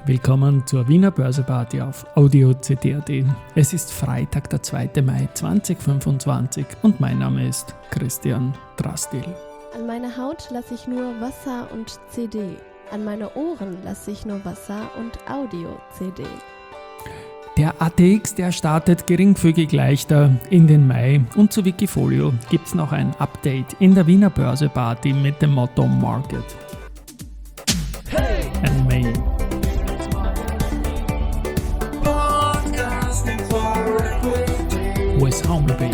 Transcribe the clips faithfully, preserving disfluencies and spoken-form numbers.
Willkommen zur Wiener Börseparty auf Audio C D punkt A T. Es ist Freitag, der zweite Mai zweitausendfünfundzwanzig und mein Name ist Christian Drastil. An meine Haut lasse ich nur Wasser und C D. An meine Ohren lasse ich nur Wasser und Audio-C D. Der A T X, der startet geringfügig leichter in den Mai und zu Wikifolio gibt es noch ein Update in der Wiener Börseparty mit dem Motto Market hey! and May. Wes Homeby.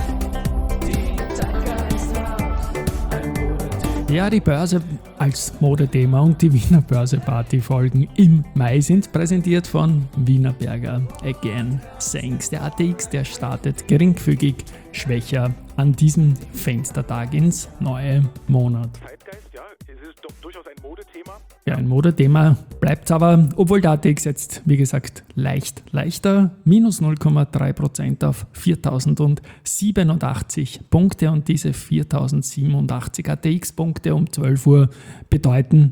Ja, die Börse als Modethema und die Wiener Börseparty folgen im Mai sind präsentiert von Wienerberger. Again, thanks. Der A T X, der startet geringfügig schwächer an diesem Fenstertag ins neue Monat. Zeitgeist, ja, es ist doch durchaus ein Modethema. Ja, ein Modethema bleibt aber, obwohl der A T X jetzt, wie gesagt, leicht leichter, minus null Komma drei Prozent auf viertausendsiebenundachtzig Punkte und diese viertausendsiebenundachtzig A T X-Punkte um zwölf Uhr bedeuten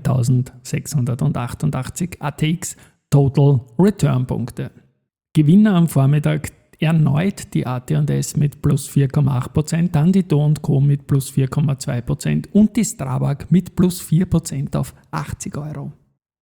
neuntausendsechshundertachtundachtzig A T X Total Return Punkte. Gewinner am Vormittag erneut die A T und S mit plus vier Komma acht Prozent, dann die Do und Co. mit plus vier Komma zwei Prozent und die Strabag mit plus vier Prozent auf achtzig Euro.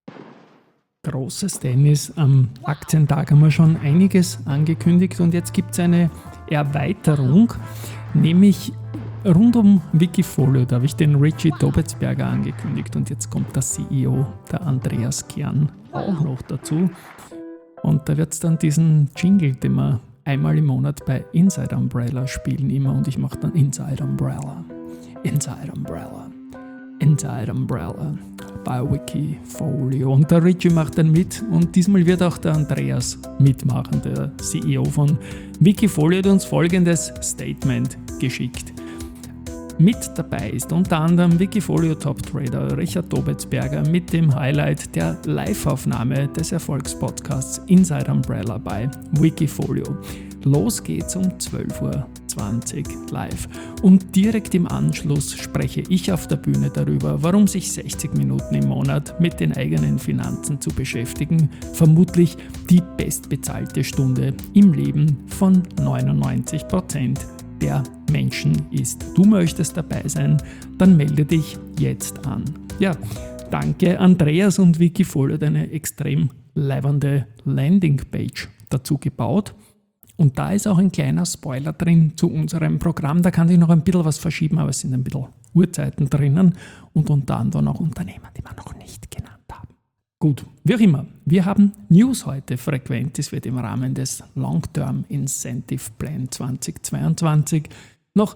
Großes Tennis, am Aktientag haben wir schon einiges angekündigt und jetzt gibt es eine Erweiterung, nämlich rund um Wikifolio. Da habe ich den Richie Tobetsberger angekündigt und jetzt kommt der C E O, der Andreas Kern, auch noch dazu. Und da wird es dann diesen Jingle, den wir einmal im Monat bei Inside Umbrella spielen immer und ich mache dann Inside Umbrella, Inside Umbrella, Inside Umbrella bei Wikifolio. Und der Richie macht dann mit und diesmal wird auch der Andreas mitmachen, der C E O von Wikifolio, hat uns folgendes Statement geschickt. Mit dabei ist unter anderem Wikifolio Top Trader Richard Tobetsberger mit dem Highlight der Live-Aufnahme des Erfolgspodcasts Inside Umbrella bei Wikifolio. Los geht's um zwölf Uhr zwanzig live und direkt im Anschluss spreche ich auf der Bühne darüber, warum sich sechzig Minuten im Monat mit den eigenen Finanzen zu beschäftigen vermutlich die bestbezahlte Stunde im Leben von neunundneunzig Prozent der Menschen ist. Du möchtest dabei sein, dann melde dich jetzt an. Ja, danke Andreas und Wikifolio hat eine extrem leibernde Landingpage dazu gebaut. Und da ist auch ein kleiner Spoiler drin zu unserem Programm. Da kann sich noch ein bisschen was verschieben, aber es sind ein bisschen Uhrzeiten drinnen und unter anderem auch Unternehmen, die wir noch nicht genannt haben. Gut, wie auch immer, wir haben News heute frequent. Es wird im Rahmen des Long-Term Incentive Plan zweitausendzweiundzwanzig noch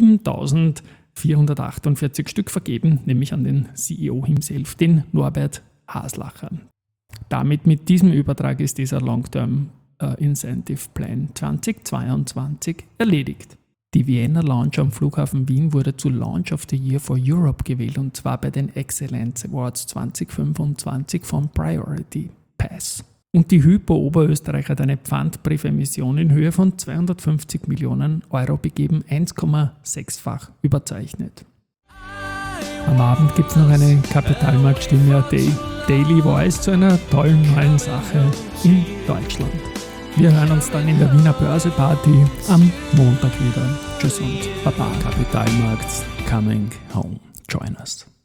siebentausendvierhundertachtundvierzig Stück vergeben, nämlich an den C E O himself, den Norbert Haslacher. Damit mit diesem Übertrag ist dieser Long-Term Incentive Plan zweitausendzweiundzwanzig erledigt. Die Vienna Lounge am Flughafen Wien wurde zu Launch of the Year for Europe gewählt und zwar bei den Excellence Awards zweitausendfünfundzwanzig von Priority Pass. Und die Hypo Oberösterreich hat eine Pfandbrieferemission in Höhe von zweihundertfünfzig Millionen Euro begeben, eins Komma sechs-fach überzeichnet. Am Abend gibt es noch eine Kapitalmarktstimme A T Daily Voice zu einer tollen neuen Sache in Deutschland. Wir hören uns dann in der Wiener Börseparty am Montag wieder. Tschüss und Baba. Kapitalmarkt coming home. Join us.